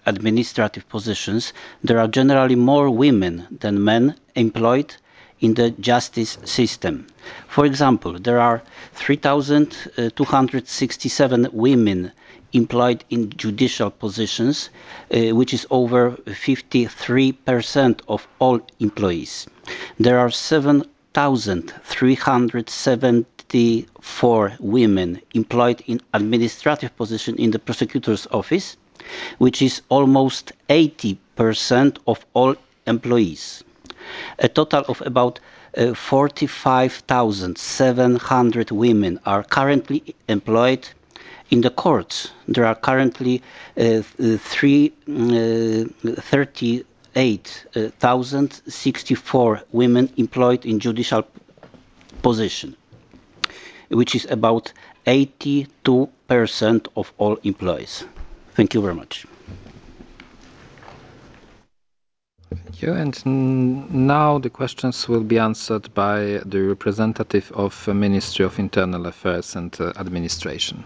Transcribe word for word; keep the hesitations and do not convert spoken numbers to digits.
administrative positions, there are generally more women than men employed in the justice system. For example, there are three thousand two hundred sixty-seven women employed in judicial positions, uh, which is over fifty-three percent of all employees. There are seven thousand three hundred seventy-four women employed in administrative positions in the prosecutor's office, which is almost eighty percent of all employees. A total of about uh, forty-five thousand seven hundred women are currently employed in the courts. There are currently uh, thirty-eight thousand sixty-four women employed in judicial position, which is about eighty-two percent of all employees. Thank you very much. Thank you. And now the questions will be answered by the representative of the Ministry of Internal Affairs and uh, Administration.